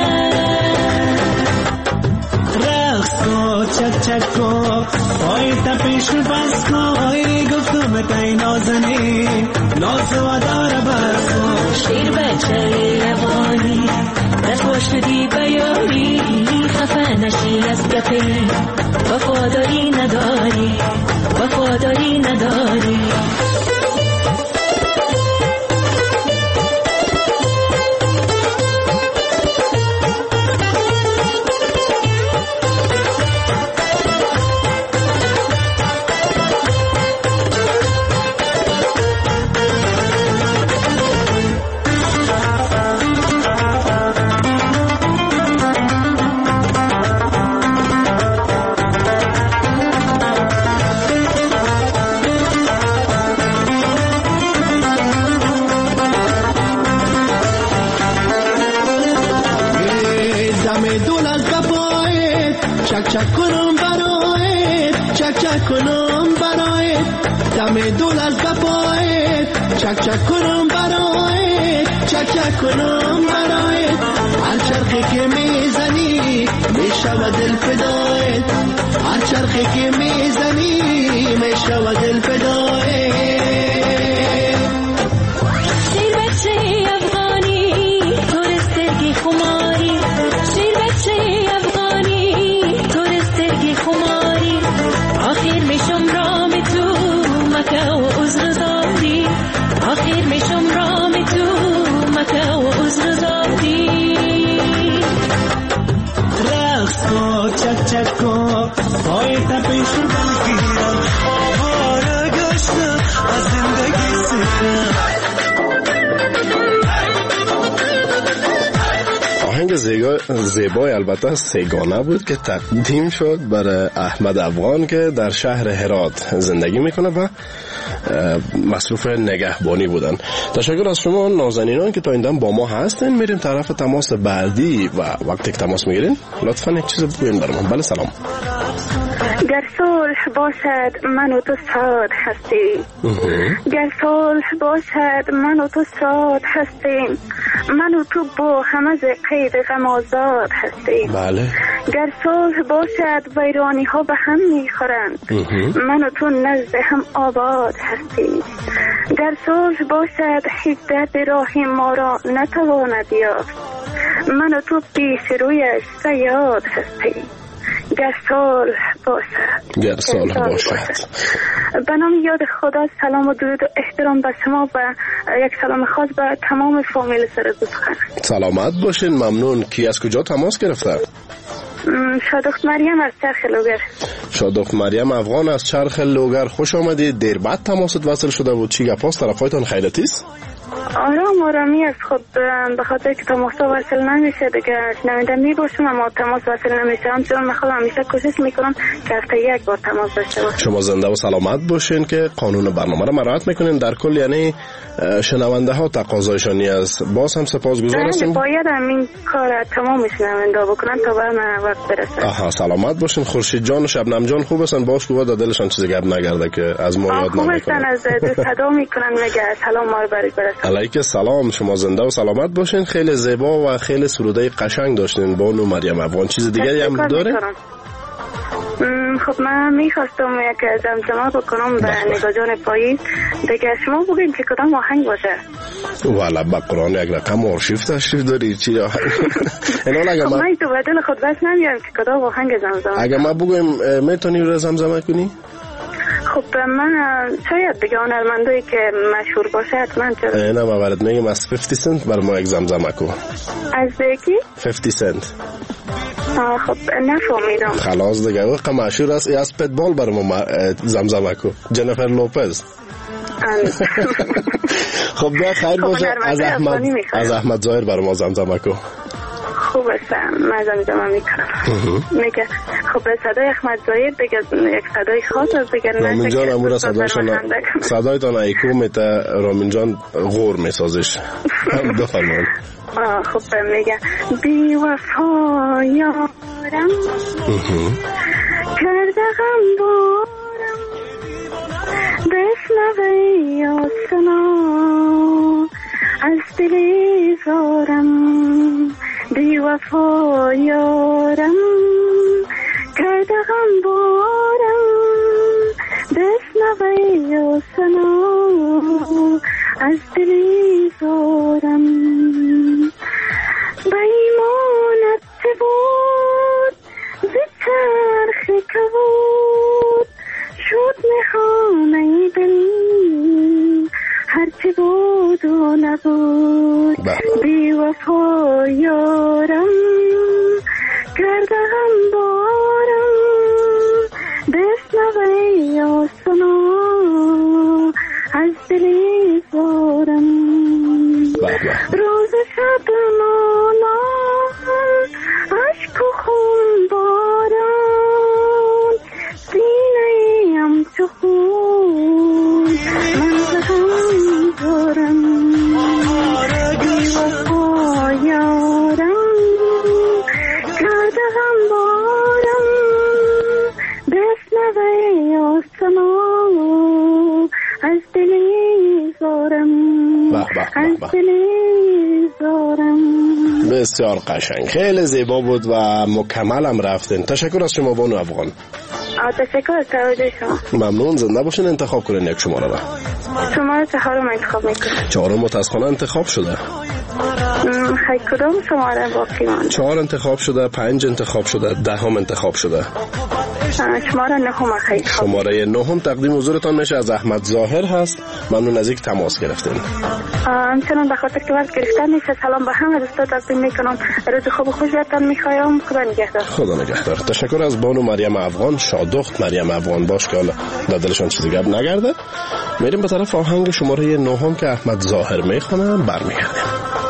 رقص کو چک چک کو پای تپش بس کو ای گفتم تای نازنی ناز و دار بس کو شیر بچه افغانی دست شدی بیاری خفه نشی از گپی وفاداری نداری وفاداری نداری چک کنم برایت دم دل از بپایت چک چک کنم برایت چک چک کنم برایت هر چرخی که میزنی میشود دل فدایت هر چرخی که میزنی میشود دل فدایت شیر بچه افغانی تورسترگی خماری شیر بچه افغانی تورسترگی خماری آخر میشم رام تو مکه و عذر زادی آخر میشم رام تو مکه و عذر زادی رقص کن چک چک کن پای تپش رو بگیرم آواره گشتم از زندگی سیرم آهنگ زیبای البته سیگانه بود که تقدیم شد برای احمد افغان که در شهر هرات زندگی میکنه و مصروف نگهبانی بودن. تشکر از شما نازنینان که تا این دم با ما هستین. میریم طرف تماس بعدی و وقتی که تماس میگیرین لطفا یک چیز بگوین برام. بله سلام. گر صلح باشد من و تو شاد هستیم گر صلح باشد من و تو شاد هستیم من و تو با هم از قید غم آزاد هستیم بله. گر صلح باشد ویرانی ها به هم میخورند من و تو نزد هم آباد هستیم گر صلح باشد هیچ درد راهی ما را نتواند یافت من و تو پیش رویش صیاد هستیم گر صلح باشد گر صلح باشد. به نام یاد خدا سلام و درود و احترام به شما و یک سلام خاص به تمام فامیل سرود سخن. سلامت باشین. ممنون. کی از کجا تماس گرفته؟ شادخت مریم از چرخ لوگر. شادخت مریم افغان از چرخ لوگر خوش آمدید. دیر بعد تماست وصل شده بود. چی گپاست؟ طرفایتان خیرتیست؟ آرامی از خود به خاطر که تماس وصل نمیشه دیگه شنونده میباشم اما تماس وصل نمیشه همچنان من خودم همیشه کوشش میکنم که هفته یک بار تماس داشته باشم. شما زنده و سلامت باشین که قانون برنامه را مراعات میکنین. در کل یعنی شنونده ها تقاضایشانی است. باز هم سپاسگزار هستیم. باید این کار تمام شنونده بکنن تا به من وقت برسه. آها سلامت باشین. خورشید جان و شبنم جان خوب هستن؟ باش که در دلشان چیزی گپ نگرده که از ما یاد نمیکنن. خوب هستن. از دوست صدا میکنن میگه سلام ما رو برسه. علیک سلام. شما زنده و سلامت باشین. خیلی زیبا و خیلی سروده قشنگ داشتین بانو مریم افغان. چیز دیگری هم داره؟ خب من میخواستم یک زمزمه بکنم به نگاه جان پاییز دیگه شما بگین که کدام آهنگ باشه. والا با قرآن یک رقم آرشیف تشریف داری چی آهنگ؟ خب من تو بدل خود بس نمیارم که کدام آهنگ زمزمه. اگه ما بگویم میتونی رو زمزمه کنی؟ خب من شاید دیگه هنرمندایی که مشهور باشه حتما چرا نه ما برات میگم از 50 سنت بر ما یک زمزمه کو. از کی؟ 50 سنت. خب نفهمیدم. خلاص دیگه وقت مشهور است از پتبال بر ما زمزمه کو. جنیفر لوپز. خب ده خیر باشه. از احمد ظاهر بر ما زمزمه کو. خوب است. من زمزمه میکنم. میگه خب صدای احمد ظاهر دیگه یک صدای خاص است دیگه. رامین جان امور صدایتان ایکو میته. رامین جان غور میسازش. بفرمایید. خب میگه بی وفا یارم کرده غم بارم بشنوی یا سنا از دلی زارم بی وفا یارم کرده غم بارم بشنوی یا سنا از دلی زارم بیمانت چه بود زی چرخ کبود شد نهانه دل هرچه بود و نبود بی وفا یارم کرده هم بارم بشنوی یا سنا از دلی زارم روز شب مانان عشق و خون باران سینه ام چو خون من زدم دارم بی وفا یارم کرده هم بارم بشنوی یا بسیار قشنگ، خیلی زیبا بود و مکمل هم رفتین. تشکر از شما بانو افغان. تشکر از توجه شما. ممنون. زنده باشین. انتخاب کنین یک شماره را. شماره 4 انتخاب میکنم. 4 متاسفانه انتخاب شده. خیلی کدام شماره باقی مانده؟ 4 انتخاب شده، 5 انتخاب شده، 10 انتخاب شده. شماره 9 خیلی خوب. شماره 9 تقدیم حضورتان میشه، از احمد ظاهر هست. ممنون از اینکه تماس گرفتین. همچنان به خاطر که وقت گرفتن نیست. سلام به همه دوستان تقدیم میکنم. روز خوب و خوشتون میخوایم. خدا نگهدار. خدا نگهدار. تشکر از بانو مریم افغان، شادخت مریم افغان باش که حالا در دلشان چیزی گپ نگرده. میریم به طرف آهنگ شماره 9 که احمد ظاهر میخونه. برمیگردیم.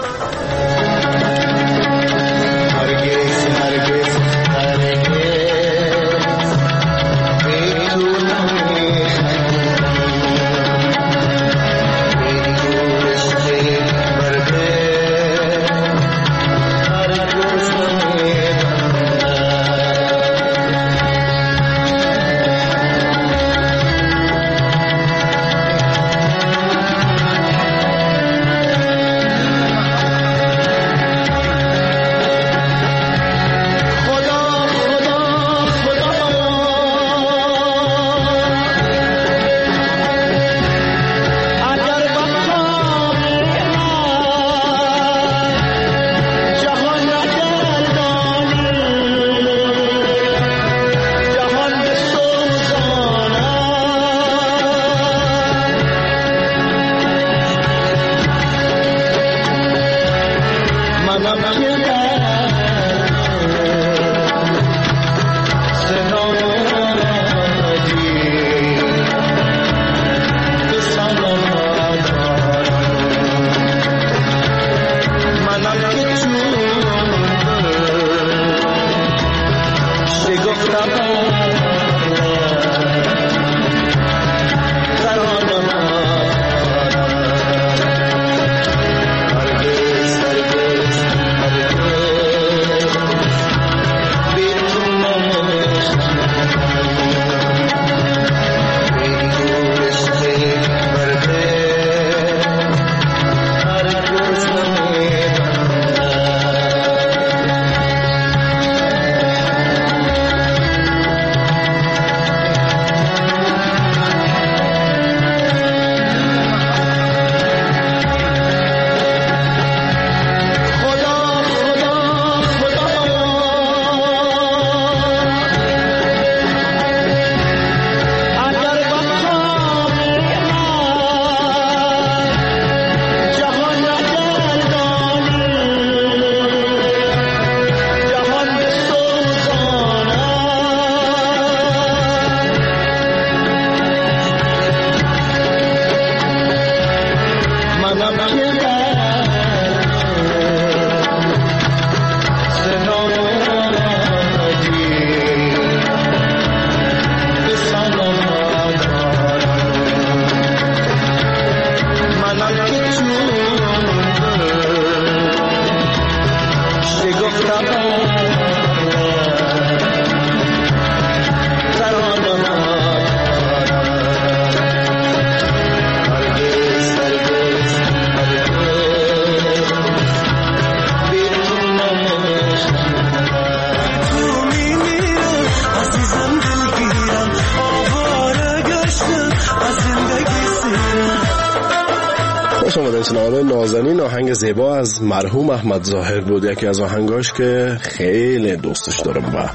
شنونده نازنین، آهنگ زیبا از مرحوم احمد ظاهر بود، یکی از آهنگاش که خیلی دوستش دارم و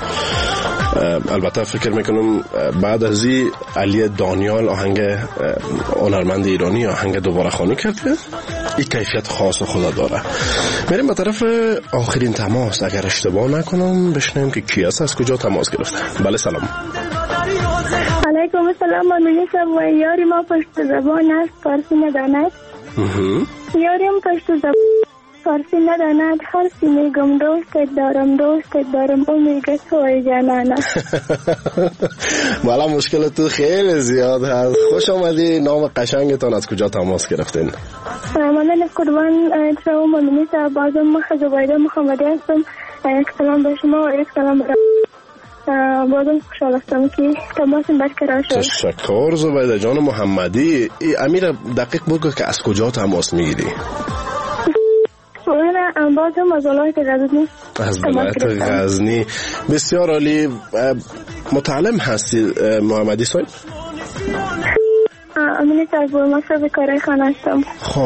البته فکر میکنم بعد از این علی دانیال آهنگ هنرمند ایرانی آهنگ دوباره خوانی کرده. این کیفیت خاص خدا داره. میریم به طرف آخرین تماس، اگر اشتباه نکنم بشنیم که کی است، از کجا تماس گرفته. بله سلام. علیکم السلام. من میگم و یاری ما پشت زبان است فارسی نداند. یاریم پشت زبان فارسی نداند، هر سی میگم دوستت دارم او میگه توی جانانه. بالا مشکل تو خیلی زیاد هست. خوش آمدی. نام قشنگتان، از کجا تماس گرفتین؟ من قربان ترو مولوی صاحب بازم زبیده محمدی هستم. یک سلام به شما و یک سلام به بازم خوشحال هستم که تماس برقرار شد. تشکر زبیده جان محمدی. امیر دقیق بگو که از کجا تماس میگیری؟ باز هم از ولایت غزنی. از ولایت غزنی. بسیار عالی. متعلم هستی محمدی صاحب؟ امینی صاحب مصرف کارای خانه هستم.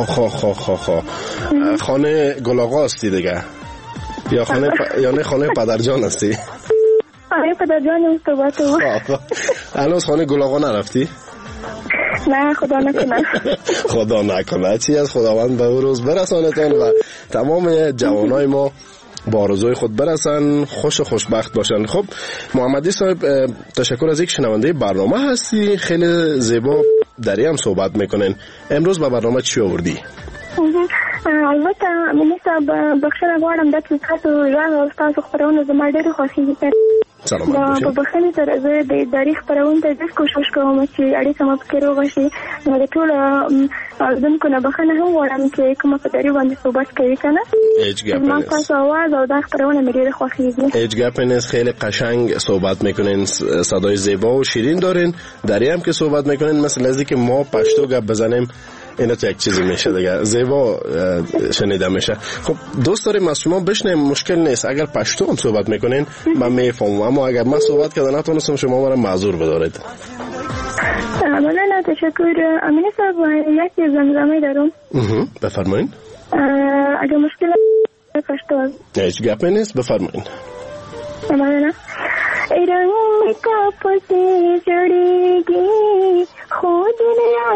خانه گلاغا هستی دیگه یا خانه پدرجان هستی؟ خانه پدرجان هم صحبت بود. هنوز خانه گلاغا نرفتی؟ نه خدا نکنه. خدا نکنه. چی از خداوند به اون روز برسانتان و تمام جوانای ما با آرزوی خود برسن، خوش و خوشبخت باشن. خب محمدی صاحب تشکر از یک شنونده برنامه هستی، خیلی زیبا دری هم صحبت میکنین. امروز به برنامه چی آوردی؟ البته امینی صاحب بخشنه غواړم د تاسو غږ او تاسو خبرونه زما ډېرې خوښېږي. په بخښنې سره زه د اداري خپرونې ته ډېر کوشش کوم چې اړیکه مو پکې روغه شي. نو د ټولو اورېدونکو نه بخښنه هم غواړم چې کومه په اداري باندې صحبت کوي که نه. زما ستاسو آواز او دا خپرونه مې ډېره خوښېږي. هیچ گپ نیست. خیلی قشنگ صحبت میکنین، صدای زیبا و شیرین دارین. دری هم که صحبت میکنین مثل از که ما پشتو گپ بزنیم اینا تو یک چیزی میشه دیگه، زیبا شنیده میشه. خب دوست داریم از شما بشنیم، مشکل نیست. اگر پشتو هم صحبت میکنین من میفهمم، اما اگر من صحبت کردم نتونستم شما مرا معذور بدارید. مولانا تشکر. امینی صاحب یک زمزمه دارم. بفرمایین. اگر مشکل پشتو هیچ گپ نیست، بفرمایین. مولانا رنگ کا پسی جڑेगी خود نے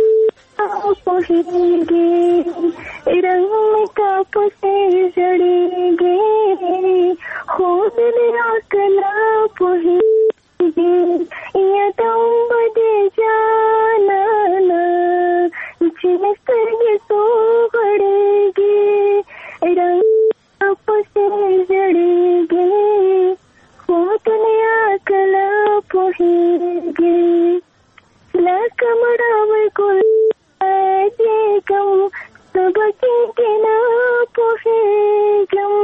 پوہیگی رنگ کا پسی جڑेगी خود نے عقلا پوہیگی یہ تم بدے جانا جنستر یہ سو گڑेगी رنگ کا پسی جڑेगी خود نے عقلا پوہیگی لکمڑا گل گم سبکی کے نا پوہے گم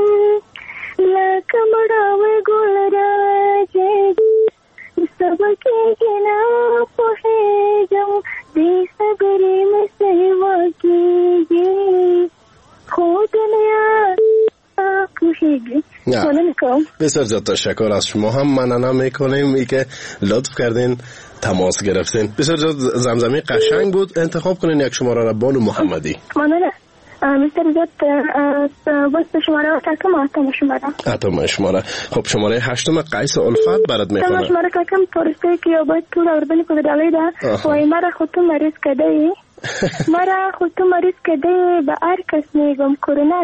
لکمڑا گل راجے سبکی کے نا پوہے گم بے صبری میں سیوا کیجیے خود نیا پوہیگی. بسیار زیاد تشکر از شما هم. مننه میکنیم ای که لطف کردین تماس گرفتین. بسیار زیاد زمزمه قشنگ بود. انتخاب کنین یک شماره را بانو محمدی. مننه. بسیار زیاد بس شماره آتم شماره. خب شماره 8 قیس الفت برات میخوانم. شماره کم پرسته که یا باید طول اردنی که بدالی ده وای مرا خود تو مریض کده ای مرا خود تو مریض کده ای به هر کس میگم کرونا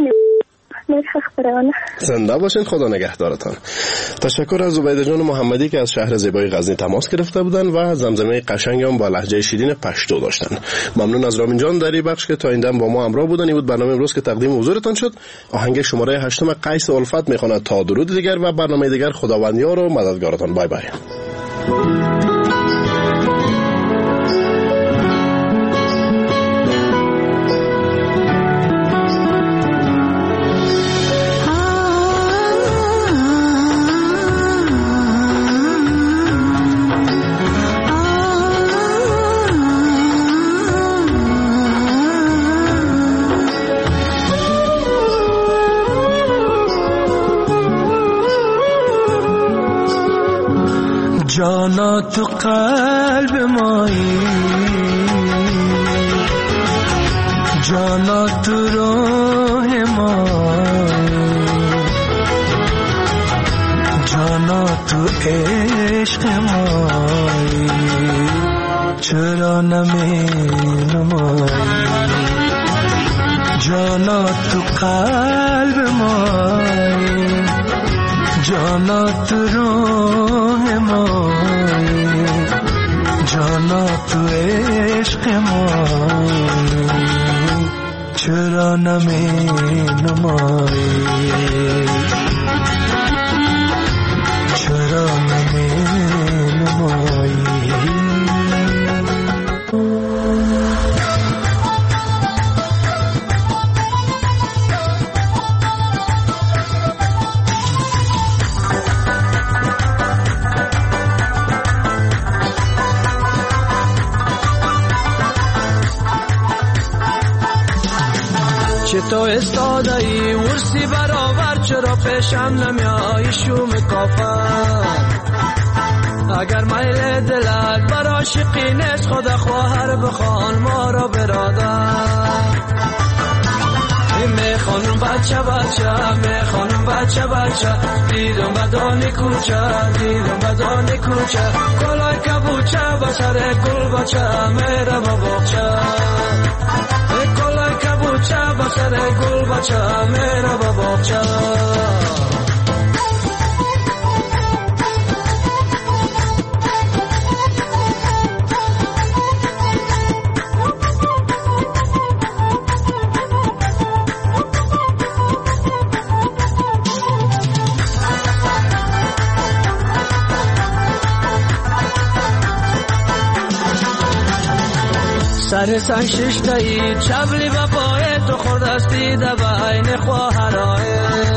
زنده باشین. خدا نگهدارتان. تشکر از زبیده جان محمدی که از شهر زیبای غزنی تماس گرفته بودن و زمزمه قشنگ هم با لهجه شیرین پشتو داشتن. ممنون از رامین جان در این بخش که تا این دم با ما همراه بودن. این بود برنامه امروز که تقدیم حضورتان شد. آهنگ شماره 8 قیس الفت میخواند. تا درود دیگر و برنامه دیگر خداوندیار و مددگارتان. بای بای. جانا تو قلب مایی جانا تو روح مایی جانا تو عشق مایی چرا نمایی جانا تو قلب مایی جانا تو روح مایی جانا تو عشق مایی چرا نمایی چرا نمایی چې تو استاده ای ورسی برابر چرا پیشم نمیایی شوم کافر اگر میل دلت بر عاشقی نیست خدا خواهر بخوان ما را برادر میخوانم بچه دیدم بدانی کوچه کلای کبوچه بسر گل بچه میره با باغچه کلای کبوچه بسر گل بچه میره با باغچه سر سن ششتایی چبلی با پای تو خوردستی در بین خواهرای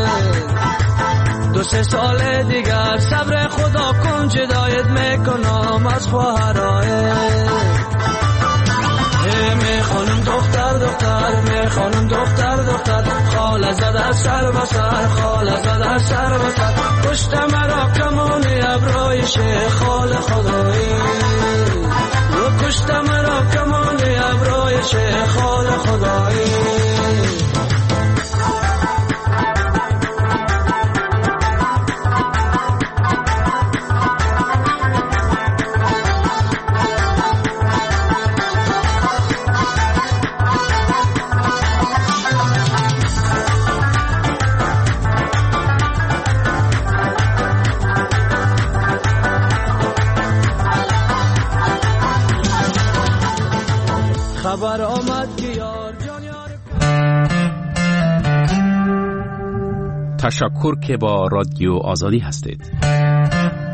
2-3 سال دیگر صبر خدا کن جدایت میکنم از خواهرای میخوانم دختر خاله زده سر بسر پشت مرا کمانی ابروی خال خدایی و کشت مرا کمانی ابروی خال خدایی خبر آمد که یار جان یار تشکر که با رادیو آزادی هستید.